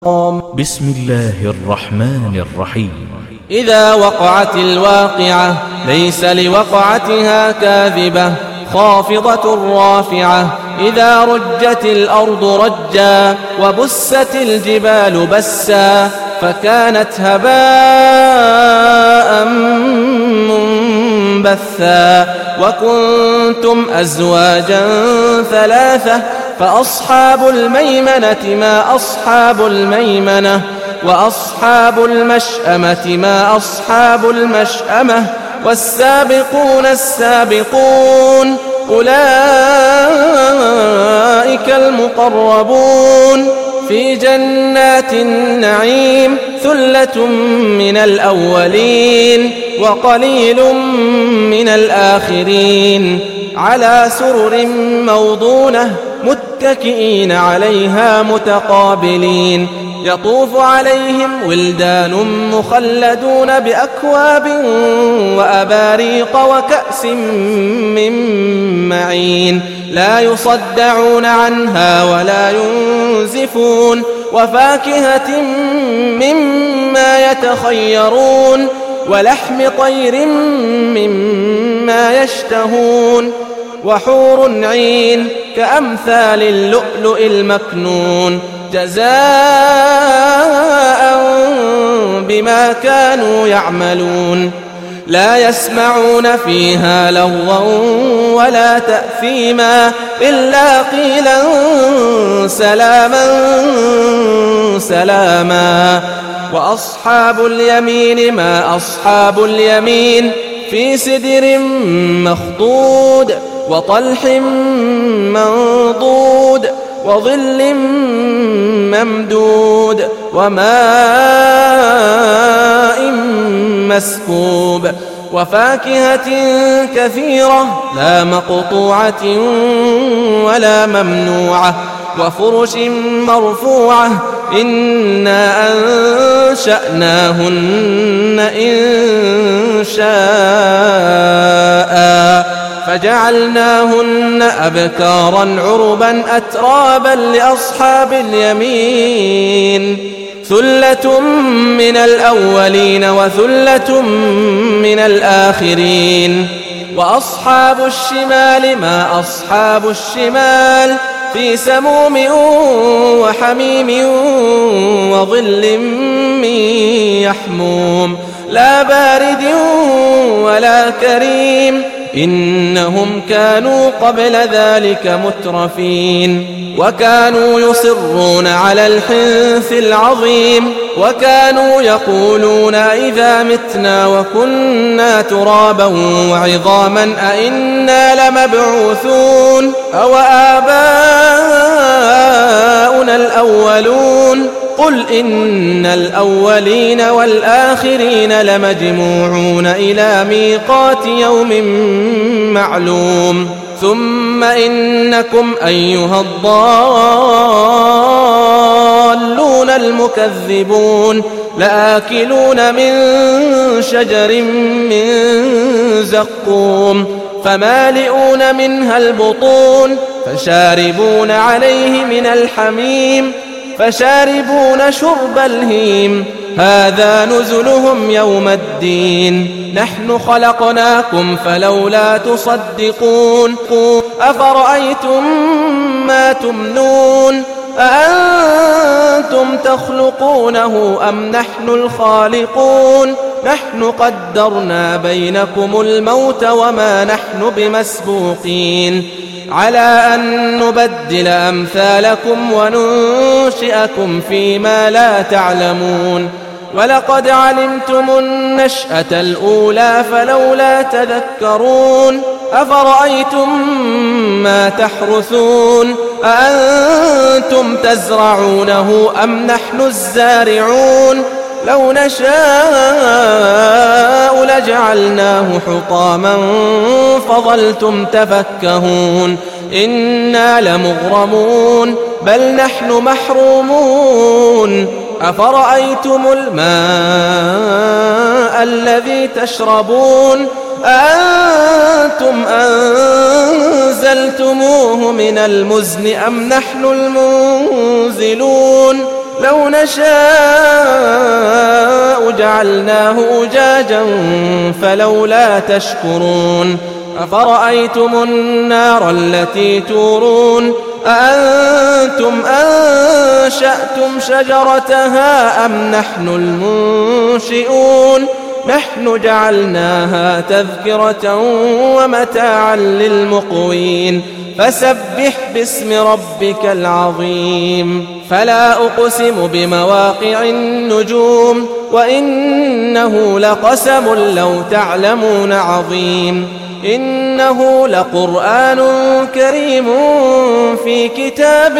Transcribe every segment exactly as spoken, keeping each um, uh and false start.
بسم الله الرحمن الرحيم. إذا وقعت الواقعة ليس لوقعتها كاذبة خافضة رافعة. إذا رجت الأرض رجا وبست الجبال بسا فكانت هباء منبثا. وكنتم أزواجا ثلاثة فأصحاب الميمنة ما أصحاب الميمنة وأصحاب المشأمة ما أصحاب المشأمة. والسابقون السابقون أولئك المقربون في جنات النعيم. ثلة من الأولين وقليل من الآخرين. على سرر موضونة متكئين عليها متقابلين. يطوف عليهم ولدان مخلدون بأكواب وأباريق وكأس من معين. لا يصدعون عنها ولا ينزفون. وفاكهة مما يتخيرون ولحم طير مما يشتهون. وحور عين كأمثال اللؤلؤ المكنون جزاء بما كانوا يعملون. لا يسمعون فيها لغوا ولا تأثيما إلا قيلا سلاما سلاما. وأصحاب اليمين ما أصحاب اليمين في سدر مخضود وطلح منضود وظل ممدود وماء مسكوب. وفاكهة كثيرة لا مقطوعة ولا ممنوعة. وفرش مرفوعة إنا أنشأناهن إن شاء فجعلناهن أبكارا عربا أترابا لأصحاب اليمين. ثلة من الأولين وثلة من الآخرين. وأصحاب الشمال ما أصحاب الشمال في سموم وحميم وظل من يحموم لا بارد ولا كريم. إنهم كانوا قبل ذلك مترفين وكانوا يصرون على الحنث العظيم. وكانوا يقولون إذا متنا وكنا ترابا وعظاما أئنا لمبعوثون أو آباؤنا الأولون. قل إن الأولين والآخرين لمجموعون إلى ميقات يوم معلوم. ثم إنكم أيها الضالون المكذبون لآكلون من شجر من زقوم فمالئون منها البطون فشاربون عليه من الحميم فشاربون شرب الهيم. هذا نزلهم يوم الدين. نحن خلقناكم فلولا تصدقون. أفرأيتم ما تمنون أأنتم تخلقونه أم نحن الخالقون. نحن قدرنا بينكم الموت وما نحن بمسبوقين على أن نبدل أمثالكم وننشئكم فيما لا تعلمون. ولقد علمتم النشأة الأولى فلولا تذكرون. أفرأيتم ما تحرثون أأنتم تزرعونه أم نحن الزارعون. لو نشاء لجعلناه حطاما فظلتم تفكهون. إنا لمغرمون بل نحن محرومون. أفرأيتم الماء الذي تشربون أأنتم أنزلتموه من المزن أم نحن المنزلون. لو نشاء جعلناه أجاجا فلولا تشكرون أفرأيتم النار التي تورون أأنتم أنشأتم شجرتها أم نحن المنشئون نحن جعلناها تذكرة ومتاعا للمقوين فسبح باسم ربك العظيم فلا أقسم بمواقع النجوم وإنه لقسم لو تعلمون عظيم إنه لقرآن كريم في كتاب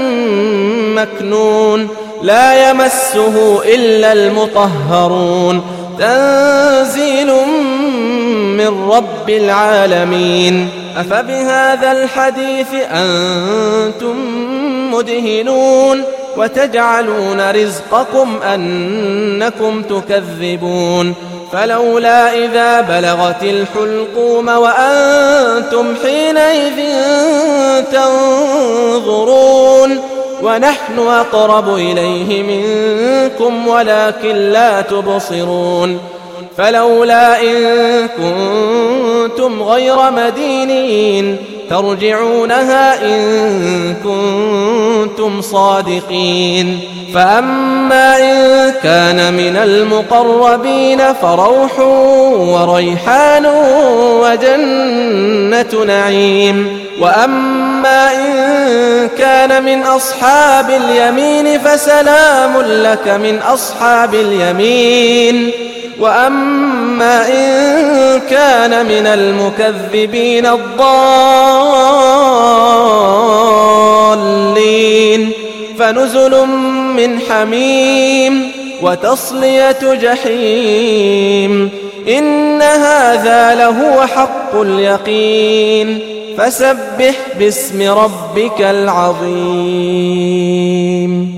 مكنون لا يمسه إلا المطهرون تنزيل من رب العالمين أفبهذا الحديث أنتم مدهنون وتجعلون رزقكم أنكم تكذبون فلولا إذا بلغت الحلقوم وأنتم حينئذ تنظرون ونحن أقرب إليه منكم ولكن لا تبصرون فلولا إن كنتم غير مدينين ترجعونها إن كنتم صادقين فأما إن كان من المقربين فروح وريحان وجنة نعيم وأما إن كان من أصحاب اليمين فسلام لك من أصحاب اليمين وأما إن كان من المكذبين الضالين فنزل من حميم وتصلية جحيم إن هذا لهو حق اليقين فسبح باسم ربك العظيم.